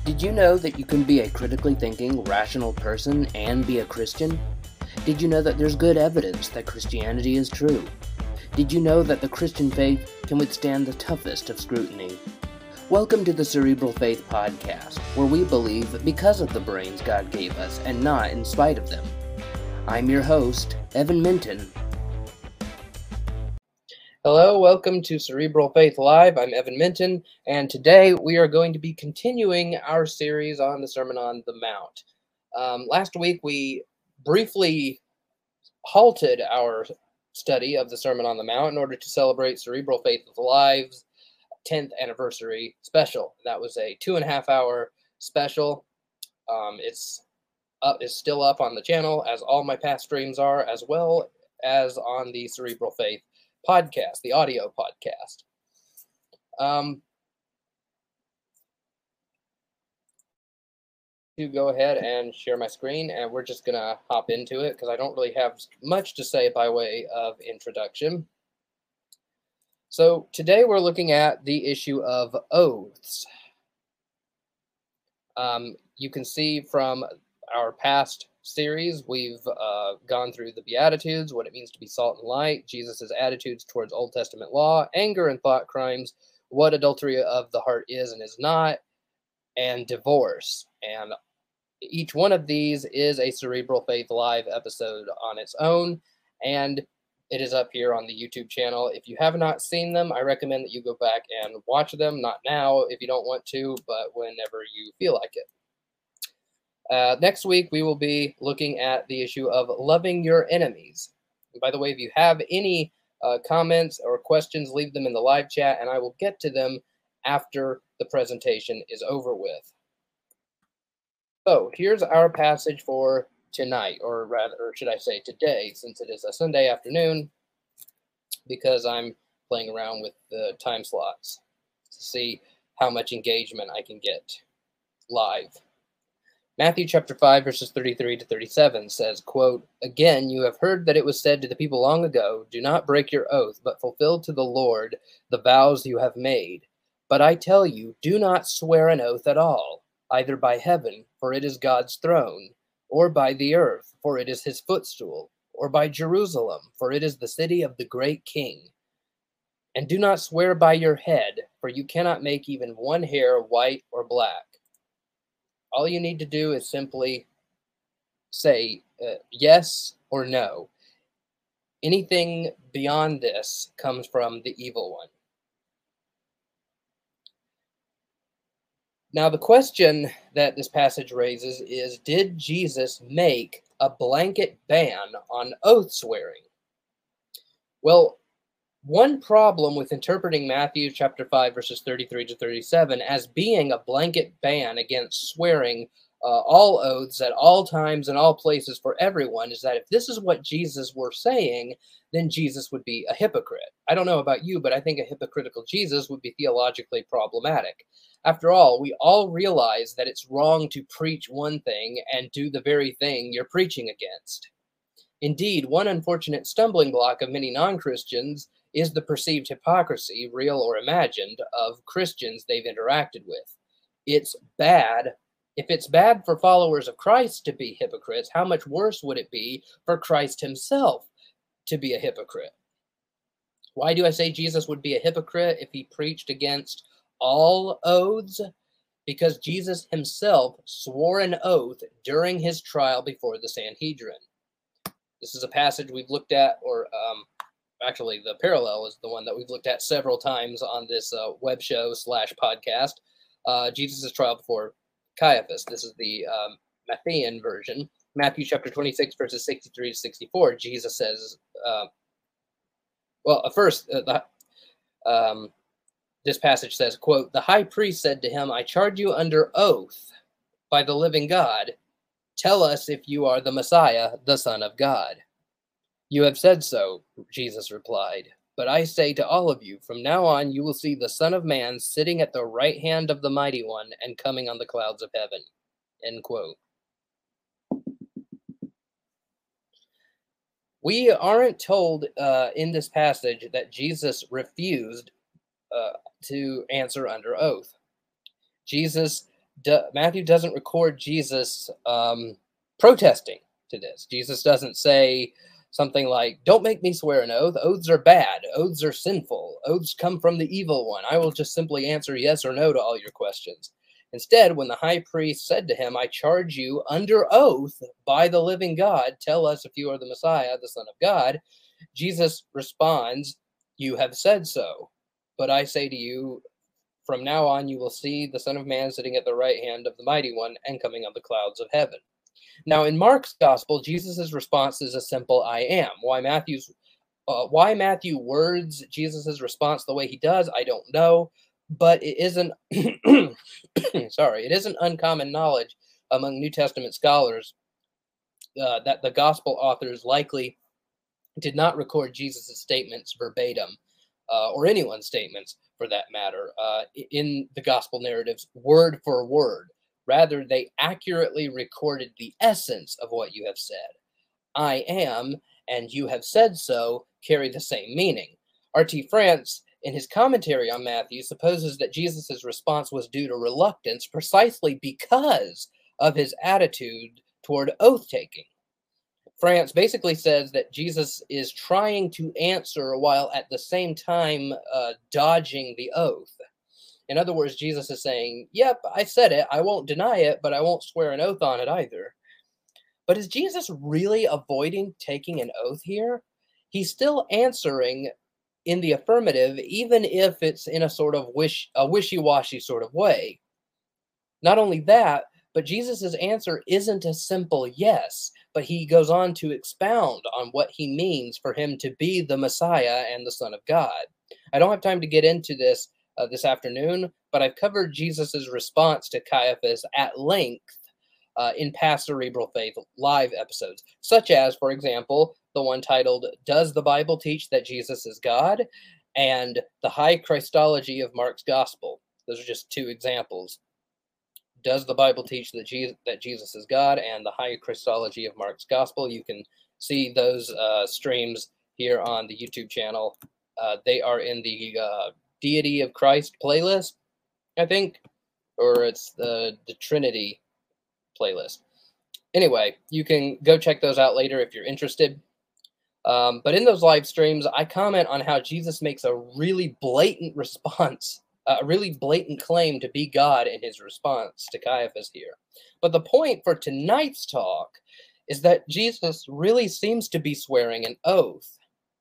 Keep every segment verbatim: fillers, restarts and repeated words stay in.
Did you know that you can be a critically thinking, rational person and be a Christian? Did you know that there's good evidence that Christianity is true? Did you know that the Christian faith can withstand the toughest of scrutiny? Welcome to the Cerebral Faith Podcast, where we believe because of the brains God gave us and not in spite of them. I'm your host, Evan Minton. Hello, welcome to Cerebral Faith Live. I'm Evan Minton, and today we are going to be continuing our series on the Sermon on the Mount. Um, last week we briefly halted our study of the Sermon on the Mount in order to celebrate Cerebral Faith Live's tenth anniversary special. That was a two and a half hour special. Um, it's up, is still up on the channel, as all my past streams are, as well as on the Cerebral Faith podcast, the audio podcast. Um, to go ahead and share my screen, and we're just gonna hop into it because I don't really have much to say by way of introduction. So today we're looking at the issue of oaths. Um, you can see from our past series, we've uh, gone through the Beatitudes, what it means to be salt and light, Jesus's attitudes towards Old Testament law, anger and thought crimes, what adultery of the heart is and is not, and divorce. And each one of these is a Cerebral Faith Live episode on its own, and it is up here on the YouTube channel. If you have not seen them, I recommend that you go back and watch them. Not now if you don't want to, but whenever you feel like it. Uh, next week, we will be looking at the issue of loving your enemies. And by the way, if you have any uh, comments or questions, leave them in the live chat, and I will get to them after the presentation is over with. So here's our passage for tonight, or rather, or should I say today, since it is a Sunday afternoon, because I'm playing around with the time slots to see how much engagement I can get live. Matthew chapter five, verses thirty-three to thirty-seven says, quote, "Again, you have heard that it was said to the people long ago, 'Do not break your oath, but fulfill to the Lord the vows you have made.' But I tell you, do not swear an oath at all, either by heaven, for it is God's throne, or by the earth, for it is his footstool, or by Jerusalem, for it is the city of the great king. And do not swear by your head, for you cannot make even one hair white or black." All you need to do is simply say uh, yes or no. Anything beyond this comes from the evil one. Now, the question that this passage raises is, did Jesus make a blanket ban on oath swearing? Well, one problem with interpreting Matthew chapter five, verses thirty-three to thirty-seven as being a blanket ban against swearing uh, all oaths at all times and all places for everyone is that if this is what Jesus were saying, then Jesus would be a hypocrite. I don't know about you, but I think a hypocritical Jesus would be theologically problematic. After all, we all realize that it's wrong to preach one thing and do the very thing you're preaching against. Indeed, one unfortunate stumbling block of many non-Christians is the perceived hypocrisy, real or imagined, of Christians they've interacted with. It's bad. If it's bad for followers of Christ to be hypocrites, how much worse would it be for Christ himself to be a hypocrite? Why do I say Jesus would be a hypocrite if he preached against all oaths? Because Jesus himself swore an oath during his trial before the Sanhedrin. This is a passage we've looked at, or um, actually the parallel is the one that we've looked at several times on this uh, web show slash podcast, uh, Jesus' trial before Caiaphas. This is the um, Matthean version. Matthew chapter twenty-six, verses sixty-three to sixty-four, Jesus says, uh, well, uh, first, uh, the, um, this passage says, quote, "The high priest said to him, 'I charge you under oath by the living God, tell us if you are the Messiah, the Son of God.' 'You have said so,' Jesus replied. 'But I say to all of you, from now on you will see the Son of Man sitting at the right hand of the Mighty One and coming on the clouds of heaven.'" End quote. We aren't told uh, in this passage that Jesus refused uh, to answer under oath. Jesus D- Matthew doesn't record Jesus um, protesting to this. Jesus doesn't say something like, "Don't make me swear an oath. Oaths are bad. Oaths are sinful. Oaths come from the evil one. I will just simply answer yes or no to all your questions." Instead, when the high priest said to him, "I charge you under oath by the living God, tell us if you are the Messiah, the Son of God," Jesus responds, "You have said so. But I say to you, from now on you will see the Son of Man sitting at the right hand of the Mighty One and coming on the clouds of heaven." Now, in Mark's gospel, Jesus' response is a simple "I am." Why Matthew's uh, why Matthew words Jesus' response the way he does, I don't know, but it isn't sorry, it isn't uncommon knowledge among New Testament scholars uh, that the gospel authors likely did not record Jesus' statements verbatim, uh, or anyone's statements for that matter, uh, in the gospel narratives word for word. Rather, they accurately recorded the essence of what you have said. "I am," and "you have said so" carry the same meaning. R T France, in his commentary on Matthew, supposes that Jesus' response was due to reluctance precisely because of his attitude toward oath taking. France basically says that Jesus is trying to answer while at the same time uh, dodging the oath. In other words, Jesus is saying, "Yep, I said it. I won't deny it, but I won't swear an oath on it either." But is Jesus really avoiding taking an oath here? He's still answering in the affirmative, even if it's in a sort of wish, a wishy-washy sort of way. Not only that, but Jesus' answer isn't a simple yes, but he goes on to expound on what he means for him to be the Messiah and the Son of God. I don't have time to get into this uh, this afternoon, but I've covered Jesus' response to Caiaphas at length uh, in past Cerebral Faith live episodes, such as, for example, the one titled "Does the Bible Teach That Jesus is God?" and "The High Christology of Mark's Gospel." Those are just two examples. Does the Bible teach that Jesus, that Jesus is God, and the High Christology of Mark's Gospel? You can see those uh, streams here on the YouTube channel. Uh, they are in the uh, Deity of Christ playlist, I think, or it's the, the Trinity playlist. Anyway, you can go check those out later if you're interested. Um, but in those live streams, I comment on how Jesus makes a really blatant response, a really blatant claim to be God in his response to Caiaphas here. But the point for tonight's talk is that Jesus really seems to be swearing an oath.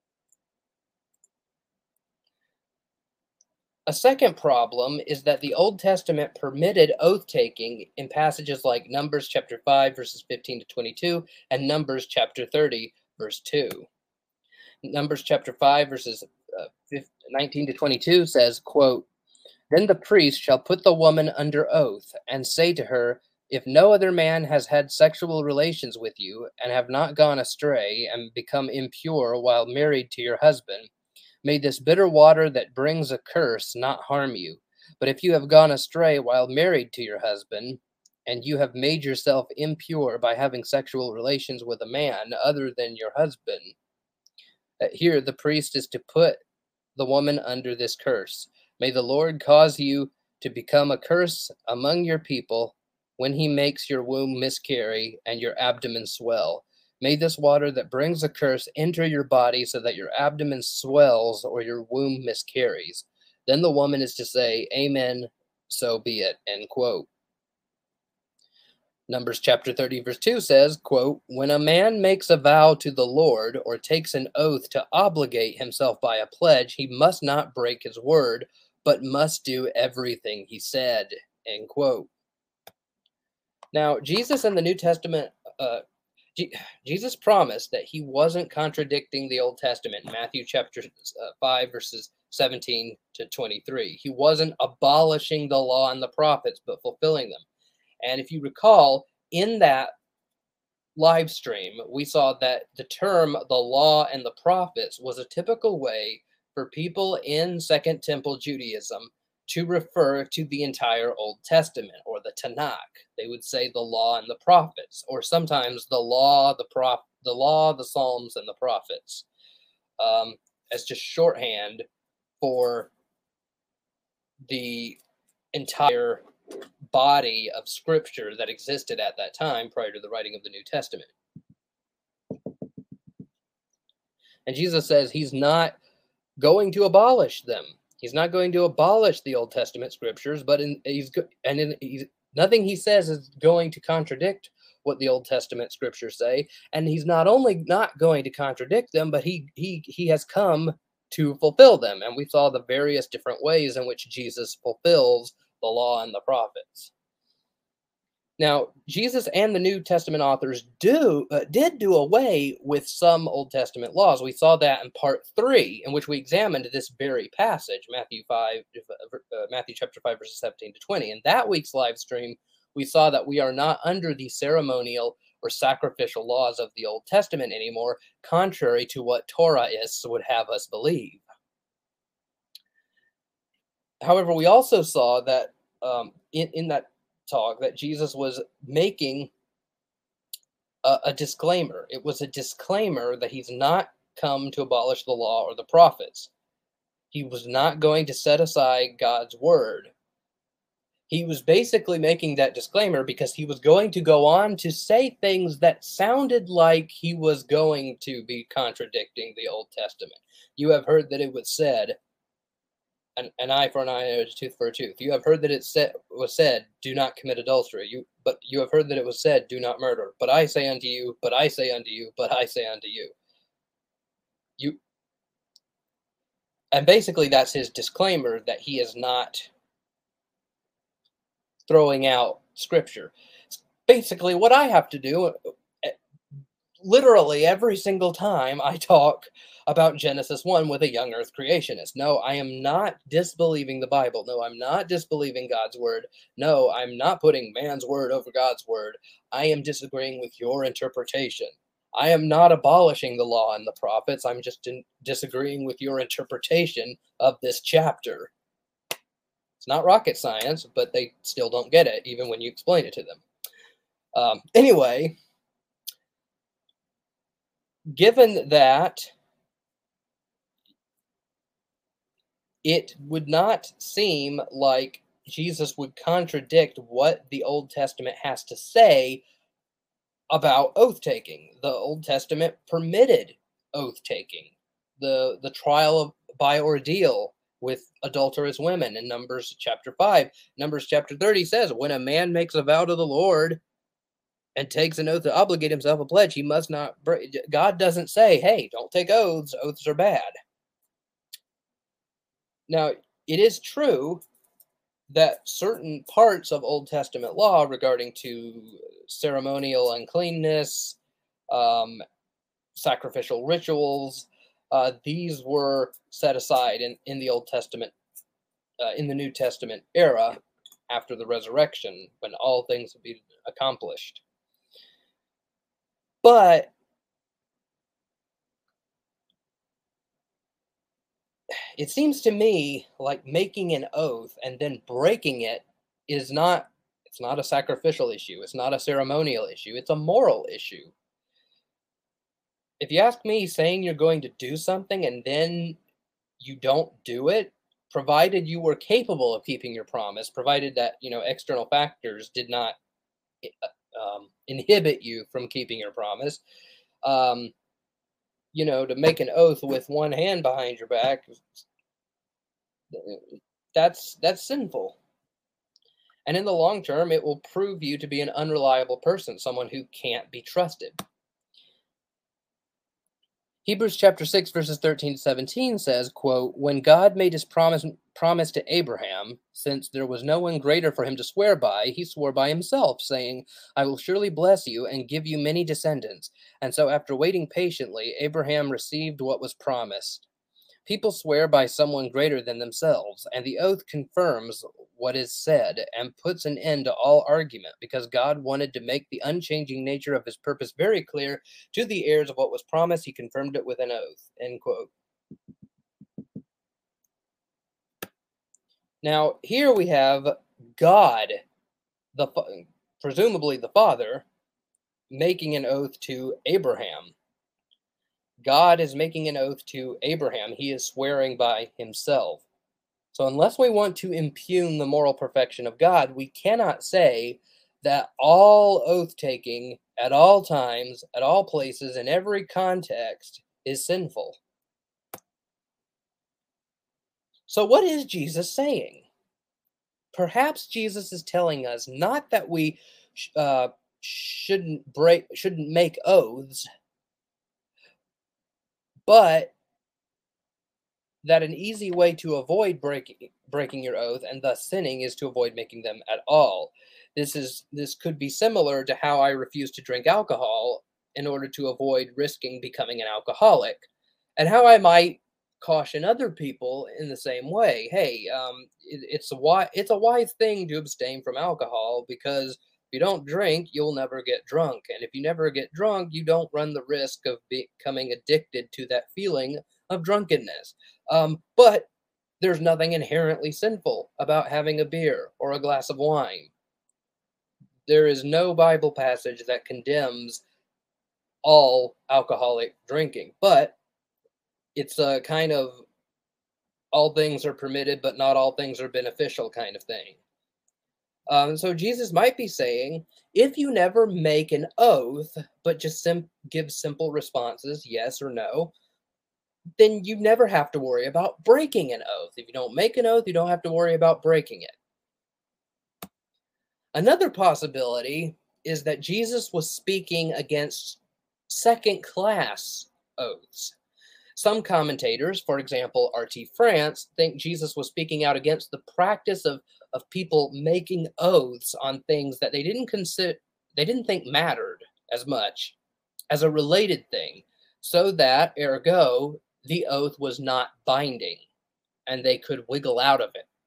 A second problem is that the Old Testament permitted oath-taking in passages like Numbers chapter five, verses fifteen to twenty-two, and Numbers chapter thirty, verse two. Numbers chapter five, verses uh, nineteen to twenty-two says, quote, "Then the priest shall put the woman under oath and say to her, if no other man has had sexual relations with you and have not gone astray and become impure while married to your husband, may this bitter water that brings a curse not harm you. But if you have gone astray while married to your husband, and you have made yourself impure by having sexual relations with a man other than your husband," here the priest is to put the woman under this curse. "May the Lord cause you to become a curse among your people when he makes your womb miscarry and your abdomen swell. May this water that brings a curse enter your body so that your abdomen swells or your womb miscarries. Then the woman is to say, Amen, so be it," end quote. Numbers chapter thirty, verse two says, quote, "When a man makes a vow to the Lord or takes an oath to obligate himself by a pledge, he must not break his word, but must do everything he said," end quote. Now, Jesus in the New Testament, uh, G- Jesus promised that he wasn't contradicting the Old Testament in Matthew chapter uh, five, verses seventeen to twenty-three. He wasn't abolishing the law and the prophets, but fulfilling them. And if you recall, in that live stream, we saw that the term the law and the prophets was a typical way for people in Second Temple Judaism to refer to the entire Old Testament, or the Tanakh. They would say the law and the prophets, or sometimes the law, the prof, the law, the Psalms, and the prophets, um, as just shorthand for the entire body of scripture that existed at that time prior to the writing of the New Testament. And Jesus says he's not going to abolish them. He's not going to abolish the Old Testament scriptures, but in, he's and in, he's, nothing he says is going to contradict what the Old Testament scriptures say. And he's not only not going to contradict them, but he he he has come to fulfill them. And we saw the various different ways in which Jesus fulfills the law and the prophets. Now, Jesus and the New Testament authors do uh, did do away with some Old Testament laws. We saw that in part three, in which we examined this very passage, Matthew five, uh, Matthew chapter five, verses seventeen to twenty. In that week's live stream, we saw that we are not under the ceremonial or sacrificial laws of the Old Testament anymore, contrary to what Torahists would have us believe. However, we also saw that um, in, in that talk that Jesus was making a, a disclaimer. It was a disclaimer that he's not come to abolish the law or the prophets. He was not going to set aside God's word. He was basically making that disclaimer because he was going to go on to say things that sounded like he was going to be contradicting the Old Testament. You have heard that it was said, An, an eye for an eye and a tooth for a tooth. You have heard that it said, was said, do not commit adultery. You, but you have heard that it was said, do not murder. But I say unto you, but I say unto you, but I say unto you. You, and basically that's his disclaimer that he is not throwing out scripture. It's basically what I have to do literally every single time I talk about Genesis one with a young earth creationist. No, I am not disbelieving the Bible. No, I'm not disbelieving God's word. No, I'm not putting man's word over God's word. I am disagreeing with your interpretation. I am not abolishing the law and the prophets. I'm just in disagreeing with your interpretation of this chapter. It's not rocket science, but they still don't get it, even when you explain it to them. Um, anyway, given that it would not seem like Jesus would contradict what the Old Testament has to say about oath-taking. The Old Testament permitted oath-taking. The, the trial of, by ordeal with adulterous women in Numbers chapter five. Numbers chapter thirty says, when a man makes a vow to the Lord and takes an oath to obligate himself a pledge, he must not break. God doesn't say, hey, don't take oaths. Oaths are bad. Now, it is true that certain parts of Old Testament law regarding to ceremonial uncleanness, um, sacrificial rituals, uh, these were set aside in, in the Old Testament, uh, in the New Testament era after the resurrection, when all things have been accomplished. But it seems to me like making an oath and then breaking it is not, it's not a sacrificial issue. It's not a ceremonial issue. It's a moral issue. If you ask me, saying you're going to do something and then you don't do it, provided you were capable of keeping your promise, provided that, you know, external factors did not um, inhibit you from keeping your promise, um, you know, to make an oath with one hand behind your back, that's that's sinful. And in the long term, it will prove you to be an unreliable person, someone who can't be trusted. Hebrews chapter six, verses thirteen to seventeen says, quote, when God made his promise, promise to Abraham, since there was no one greater for him to swear by, he swore by himself, saying, I will surely bless you and give you many descendants. And so after waiting patiently, Abraham received what was promised. People swear by someone greater than themselves, and the oath confirms what is said and puts an end to all argument, because God wanted to make the unchanging nature of his purpose very clear to the heirs of what was promised. He confirmed it with an oath, end quote. Now, here we have God, the presumably the Father, making an oath to Abraham. God is making an oath to Abraham. He is swearing by himself. So unless we want to impugn the moral perfection of God, we cannot say that all oath taking at all times, at all places, in every context is sinful. So what is Jesus saying? Perhaps Jesus is telling us not that we uh, shouldn't break, shouldn't make oaths, but that an easy way to avoid breaking breaking your oath and thus sinning is to avoid making them at all. This is this could be similar to how I refuse to drink alcohol in order to avoid risking becoming an alcoholic, and how I might caution other people in the same way. Hey, um, it, it's a wise it's a wise thing to abstain from alcohol, because if you don't drink, you'll never get drunk, and if you never get drunk, you don't run the risk of becoming addicted to that feeling of drunkenness. Um, but there's nothing inherently sinful about having a beer or a glass of wine. There is no Bible passage that condemns all alcoholic drinking, but it's a kind of all things are permitted, but not all things are beneficial kind of thing. Um, so Jesus might be saying, if you never make an oath, but just sim- give simple responses, yes or no, then you never have to worry about breaking an oath. If you don't make an oath, you don't have to worry about breaking it. Another possibility is that Jesus was speaking against second-class oaths. Some commentators, for example, R T France, think Jesus was speaking out against the practice of, of people making oaths on things that they didn't consider, they didn't think mattered as much as a related thing, so that, ergo, the oath was not binding, and they could wiggle out of it.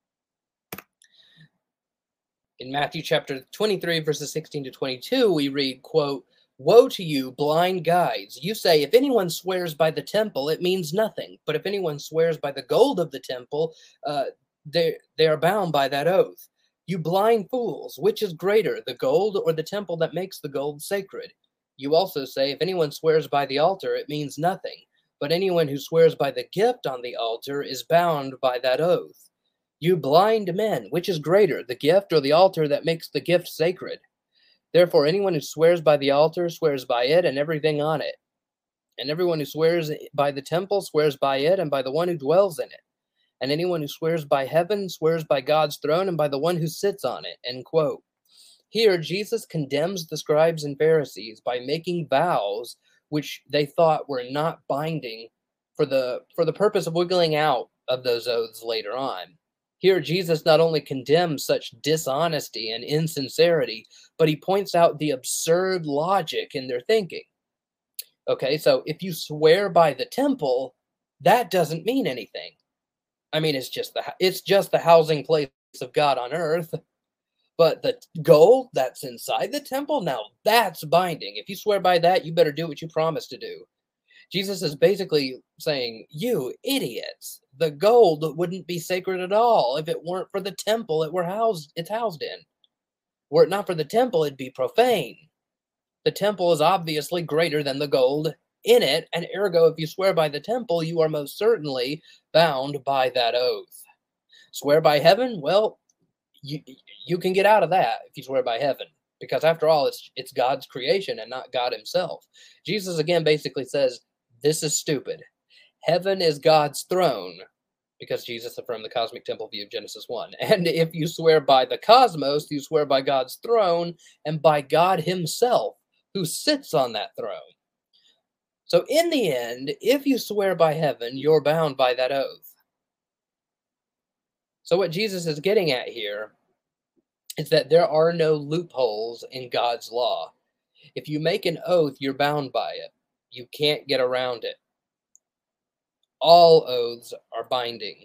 In Matthew chapter twenty-three, verses sixteen to twenty-two, we read, quote, "Woe to you, blind guides! You say, if anyone swears by the temple, it means nothing. But if anyone swears by the gold of the temple, uh, they, they are bound by that oath. You blind fools, which is greater, the gold or the temple that makes the gold sacred? You also say, if anyone swears by the altar, it means nothing. But anyone who swears by the gift on the altar is bound by that oath. You blind men, which is greater, the gift or the altar that makes the gift sacred? Therefore, anyone who swears by the altar swears by it and everything on it. And everyone who swears by the temple swears by it and by the one who dwells in it. And anyone who swears by heaven swears by God's throne and by the one who sits on it." End quote. Here, Jesus condemns the scribes and Pharisees by making vows which they thought were not binding for the, for the purpose of wiggling out of those oaths later on. Here, Jesus not only condemns such dishonesty and insincerity, but he points out the absurd logic in their thinking. Okay, so if you swear by the temple, that doesn't mean anything. I mean, it's just the it's just the housing place of God on earth. But the gold that's inside the temple, now that's binding. If you swear by that, you better do what you promised to do. Jesus is basically saying, you idiots, the gold wouldn't be sacred at all if it weren't for the temple it were housed, it's housed in. Were it not for the temple, it'd be profane. The temple is obviously greater than the gold in it, and ergo, if you swear by the temple, you are most certainly bound by that oath. Swear by heaven? Well, you you can get out of that if you swear by heaven, because after all, it's it's God's creation and not God himself. Jesus again basically says, this is stupid. Heaven is God's throne, because Jesus affirmed the cosmic temple view of Genesis one. And if you swear by the cosmos, you swear by God's throne and by God himself, who sits on that throne. So in the end, if you swear by heaven, you're bound by that oath. So what Jesus is getting at here is that there are no loopholes in God's law. If you make an oath, you're bound by it. You can't get around it. All oaths are binding.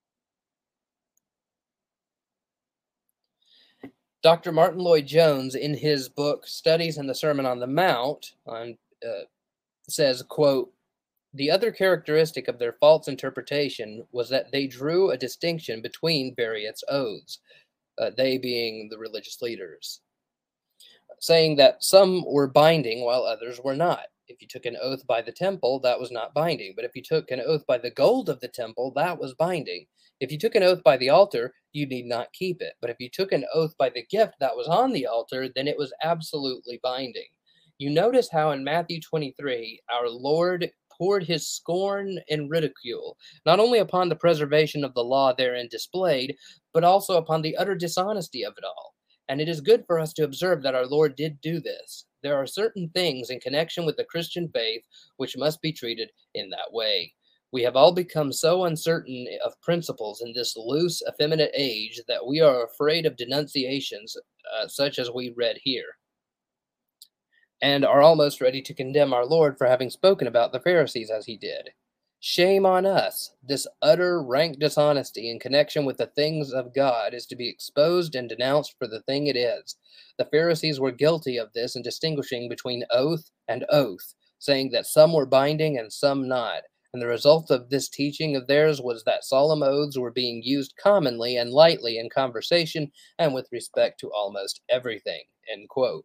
Doctor Martin Lloyd-Jones, in his book Studies in the Sermon on the Mount, on, uh, says, quote, "The other characteristic of their false interpretation was that they drew a distinction between various oaths, uh, they being the religious leaders, saying that some were binding while others were not. If you took an oath by the temple, that was not binding. But if you took an oath by the gold of the temple, that was binding. If you took an oath by the altar, you need not keep it. But if you took an oath by the gift that was on the altar, then it was absolutely binding. You notice how in Matthew twenty-three, our Lord poured his scorn and ridicule, not only upon the preservation of the law therein displayed, but also upon the utter dishonesty of it all. And it is good for us to observe that our Lord did do this. There are certain things in connection with the Christian faith which must be treated in that way. We have all become so uncertain of principles in this loose, effeminate age that we are afraid of denunciations uh, such as we read here, and are almost ready to condemn our Lord for having spoken about the Pharisees as he did. Shame on us! This utter rank dishonesty in connection with the things of God is to be exposed and denounced for the thing it is. The Pharisees were guilty of this in distinguishing between oath and oath, saying that some were binding and some not. And the result of this teaching of theirs was that solemn oaths were being used commonly and lightly in conversation and with respect to almost everything. End quote.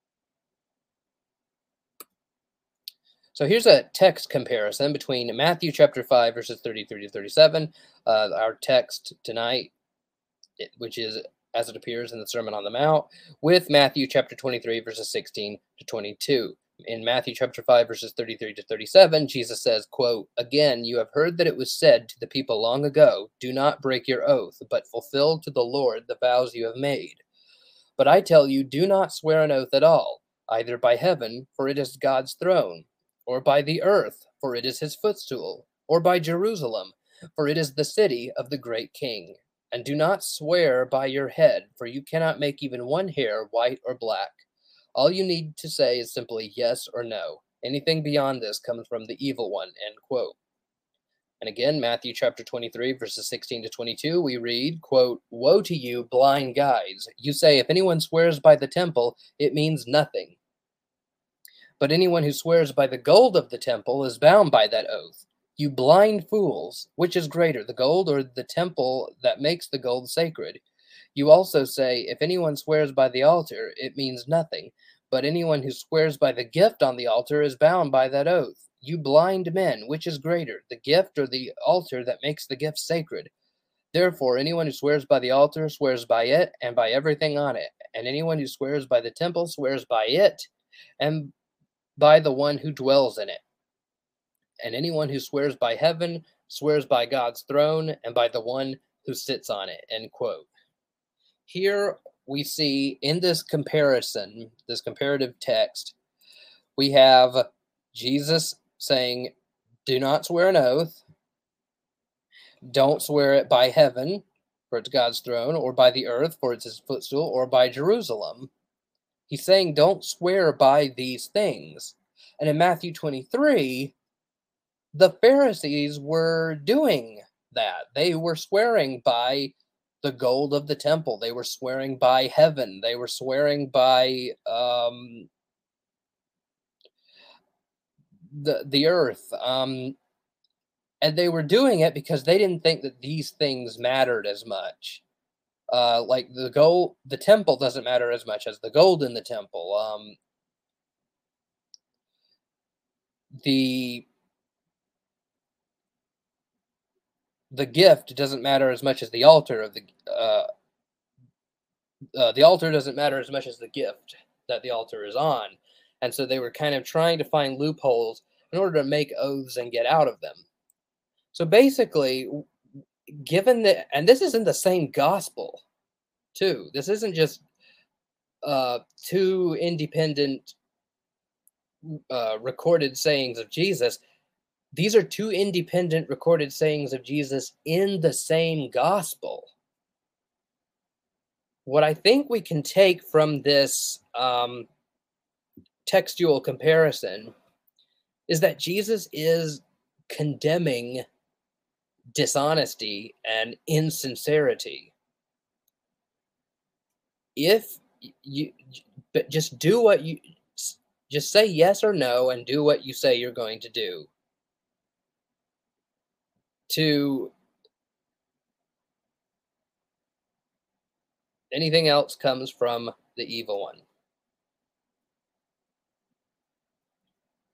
So here's a text comparison between Matthew chapter five, verses thirty-three to thirty-seven, uh, our text tonight, which is as it appears in the Sermon on the Mount, with Matthew chapter twenty-three, verses sixteen to twenty-two. In Matthew chapter five, verses thirty-three to thirty-seven, Jesus says, quote, "Again, you have heard that it was said to the people long ago, 'Do not break your oath, but fulfill to the Lord the vows you have made.' But I tell you, do not swear an oath at all, either by heaven, for it is God's throne, or by the earth, for it is his footstool, or by Jerusalem, for it is the city of the great king. And do not swear by your head, for you cannot make even one hair white or black. All you need to say is simply yes or no. Anything beyond this comes from the evil one." End quote. And again, Matthew chapter twenty-three, verses sixteen to twenty-two, we read, quote, "Woe to you, blind guides! You say, if anyone swears by the temple, it means nothing. But anyone who swears by the gold of the temple is bound by that oath. You blind fools! Which is greater, the gold or the temple that makes the gold sacred? You also say, if anyone swears by the altar, it means nothing. But anyone who swears by the gift on the altar is bound by that oath. You blind men, which is greater, the gift or the altar that makes the gift sacred? Therefore, anyone who swears by the altar swears by it and by everything on it. And anyone who swears by the temple swears by it and by the one who dwells in it. And anyone who swears by heaven swears by God's throne and by the one who sits on it." End quote. Here we see in this comparison, this comparative text, we have Jesus saying, do not swear an oath. Don't swear it by heaven, for it's God's throne, or by the earth, for it's his footstool, or by Jerusalem. He's saying don't swear by these things. And in Matthew twenty-three, the Pharisees were doing that. They were swearing by the gold of the temple. They were swearing by heaven. They were swearing by um, the the earth. Um, and they were doing it because they didn't think that these things mattered as much. Uh, like the gold, the temple doesn't matter as much as the gold in the temple. Um, the the gift doesn't matter as much as the altar of the uh, uh, the altar doesn't matter as much as the gift that the altar is on. And so they were kind of trying to find loopholes in order to make oaths and get out of them. So basically, given that, and this is in the same gospel too. This isn't just uh, two independent uh, recorded sayings of Jesus. These are two independent recorded sayings of Jesus in the same gospel. What I think we can take from this um, textual comparison is that Jesus is condemning dishonesty and insincerity. If you, but just do what you, just say yes or no and do what you say you're going to do. To anything else comes from the evil one.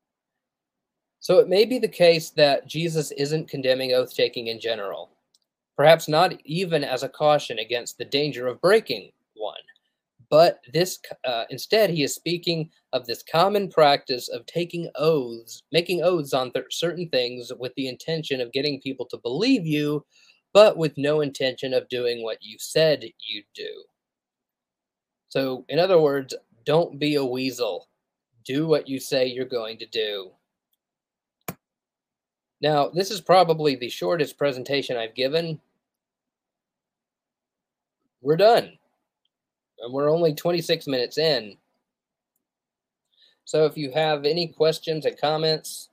So it may be the case that Jesus isn't condemning oath-taking in general. Perhaps not even as a caution against the danger of breaking one. But this, uh, instead, he is speaking of this common practice of taking oaths, making oaths on th- certain things with the intention of getting people to believe you, but with no intention of doing what you said you'd do. So, in other words, don't be a weasel. Do what you say you're going to do. Now, this is probably the shortest presentation I've given. We're done, and we're only twenty-six minutes in. So if you have any questions and comments,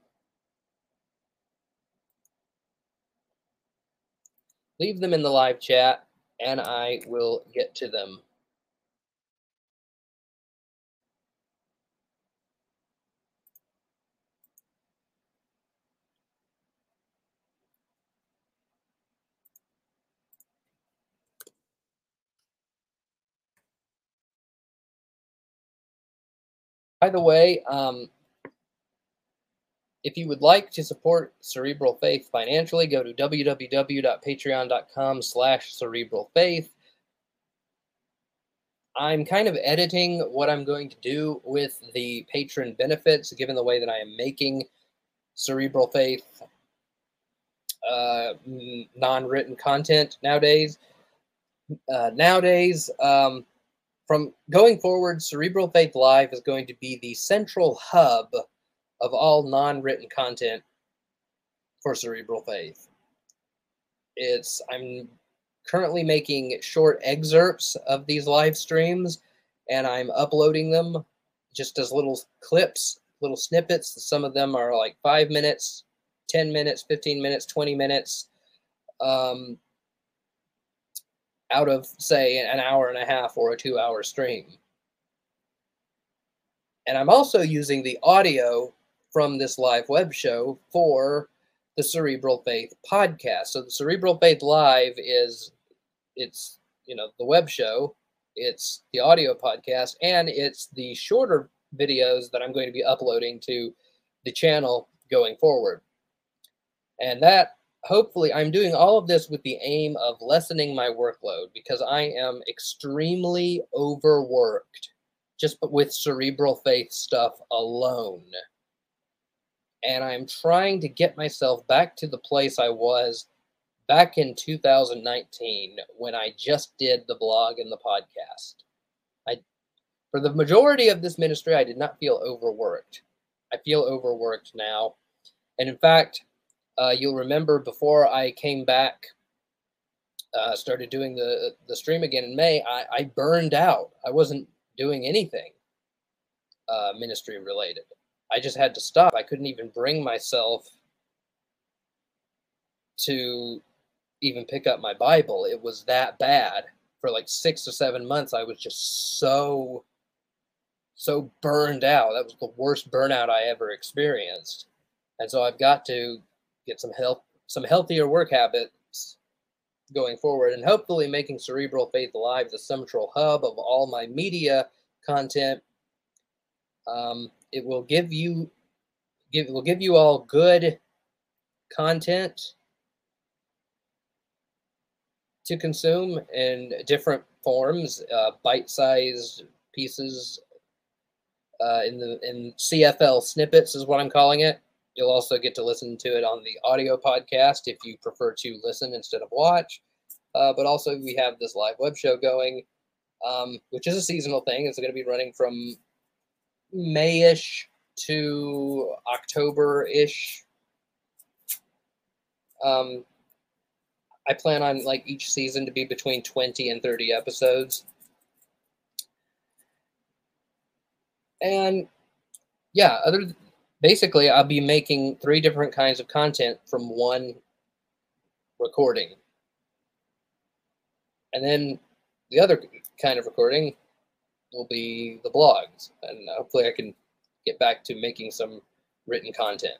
leave them in the live chat and I will get to them. By the way, um, if you would like to support Cerebral Faith financially, go to w w w dot patreon dot com slash cerebral faith. I'm kind of editing what I'm going to do with the patron benefits, given the way that I am making Cerebral Faith uh, non-written content nowadays. Uh, nowadays, um, from going forward, Cerebral Faith Live is going to be the central hub of all non-written content for Cerebral Faith. It's I'm currently making short excerpts of these live streams, and I'm uploading them just as little clips, little snippets. Some of them are like five minutes, ten minutes, fifteen minutes, twenty minutes, um, out of, say, an hour and a half or a two-hour stream. And I'm also using the audio from this live web show for the Cerebral Faith podcast. So the Cerebral Faith Live is, it's, you know, the web show, it's the audio podcast, and it's the shorter videos that I'm going to be uploading to the channel going forward. And that, hopefully, I'm doing all of this with the aim of lessening my workload because I am extremely overworked just with Cerebral Faith stuff alone. And I'm trying to get myself back to the place I was back in two thousand nineteen when I just did the blog and the podcast. I, for the majority of this ministry, I did not feel overworked. I feel overworked now. And in fact, uh, you'll remember before I came back, uh, started doing the, the stream again in May, I, I burned out. I wasn't doing anything uh, ministry related. I just had to stop. I couldn't even bring myself to even pick up my Bible. It was that bad. For like six or seven months, I was just so, so burned out. That was the worst burnout I ever experienced. And so I've got to get some health, some healthier work habits going forward, and hopefully making Cerebral Faith Live the central hub of all my media content. Um, it will give you, give, will give you all good content to consume in different forms, uh, bite-sized pieces uh, in the in C F L snippets is what I'm calling it. You'll also get to listen to it on the audio podcast if you prefer to listen instead of watch. Uh, but also we have this live web show going, um, which is a seasonal thing. It's going to be running from May-ish to October-ish. Um, I plan on like each season to be between twenty and thirty episodes. And yeah, other basically I'll be making three different kinds of content from one recording. And then the other kind of recording will be the blogs. And hopefully I can get back to making some written content.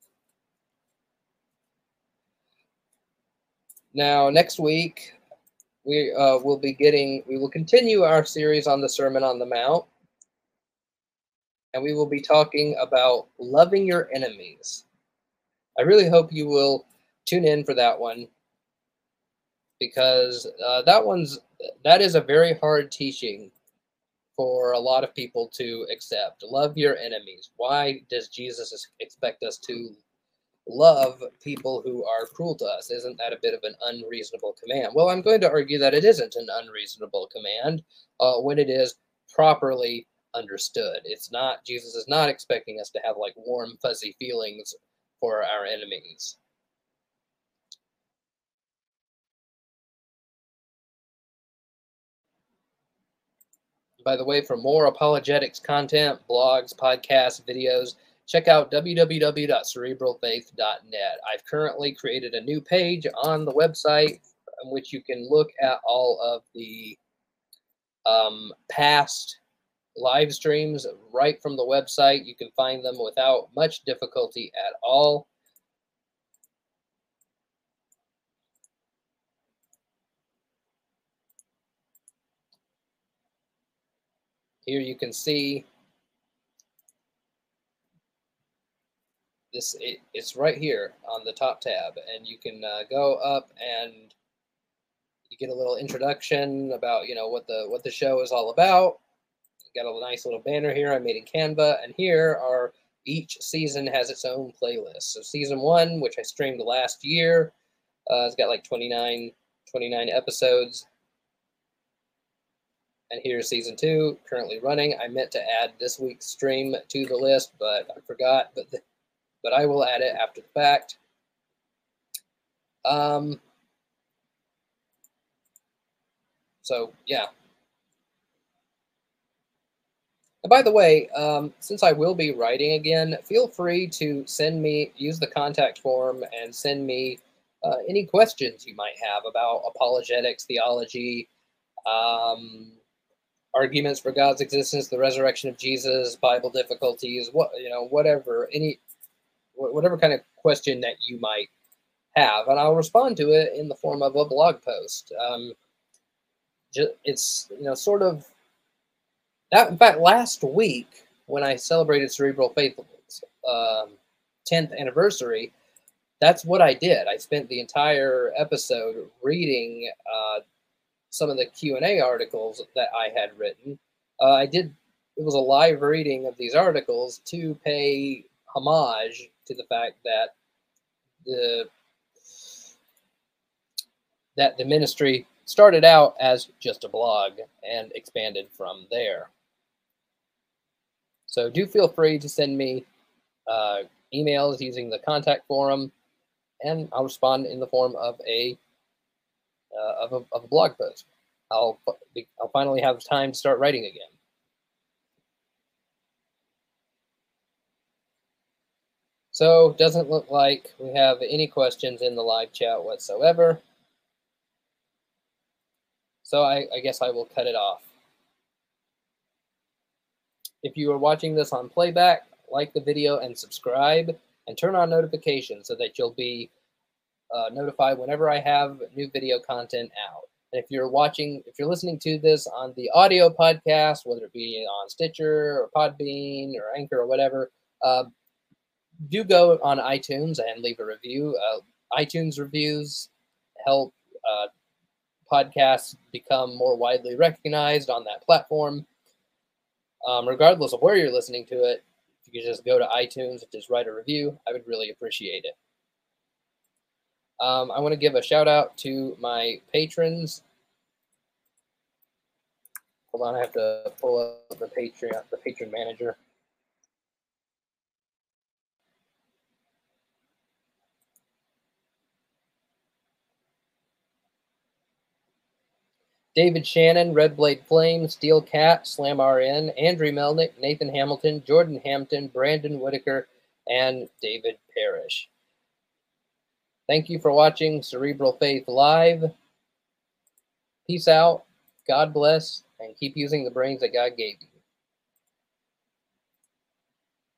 Now, next week, we uh, will be getting, we will continue our series on the Sermon on the Mount. And we will be talking about loving your enemies. I really hope you will tune in for that one. because uh, that one's that is a very hard teaching for a lot of people to accept. Love your enemies. Why does Jesus expect us to love people who are cruel to us? Isn't that a bit of an unreasonable command? Well, I'm going to argue that it isn't an unreasonable command uh, when it is properly understood. It's not, Jesus is not expecting us to have like warm, fuzzy feelings for our enemies. By the way, for more apologetics content, blogs, podcasts, videos, check out w w w dot cerebral faith dot net. I've currently created a new page on the website in which you can look at all of the um, past live streams right from the website. You can find them without much difficulty at all. Here you can see this, it, it's right here on the top tab, and you can uh, go up and you get a little introduction about, you know, what the what the show is all about. You got a nice little banner here I made in Canva, and here are each season has its own playlist. So season one, which I streamed last year, uh, it's got like twenty-nine, twenty-nine episodes. And here's season two, currently running. I meant to add this week's stream to the list, but I forgot. But the, but I will add it after the fact. Um. So yeah. And by the way, um, since I will be writing again, feel free to send me, use the contact form and send me uh, any questions you might have about apologetics, theology, um, arguments for God's existence, the resurrection of Jesus, Bible difficulties, what you know, whatever, any, whatever kind of question that you might have, and I'll respond to it in the form of a blog post. Um, just, it's you know sort of. That, in fact, last week when I celebrated Cerebral Faith's um, tenth anniversary, that's what I did. I spent the entire episode reading uh, some of the Q and A articles that I had written. Uh, I did. It was a live reading of these articles to pay homage to the fact that the that the ministry started out as just a blog and expanded from there. So do feel free to send me uh, emails using the contact forum, and I'll respond in the form of a uh, of, a, of a blog post. I'll I'll finally have time to start writing again. So doesn't look like we have any questions in the live chat whatsoever. So I, I guess I will cut it off. If you are watching this on playback, like the video and subscribe, and turn on notifications so that you'll be uh, notified whenever I have new video content out. And if you're watching, if you're listening to this on the audio podcast, whether it be on Stitcher or Podbean or Anchor or whatever, uh, do go on iTunes and leave a review. Uh, iTunes reviews help uh, podcasts become more widely recognized on that platform. Um, regardless of where you're listening to it, if you could just go to iTunes and just write a review, I would really appreciate it. Um, I want to give a shout out to my patrons. Hold on, I have to pull up the Patreon, the patron manager. David Shannon, Red Blade Flame, Steel Cat, Slam R N, Andrew Melnick, Nathan Hamilton, Jordan Hampton, Brandon Whitaker, and David Parrish. Thank you for watching Cerebral Faith Live. Peace out, God bless, and keep using the brains that God gave you.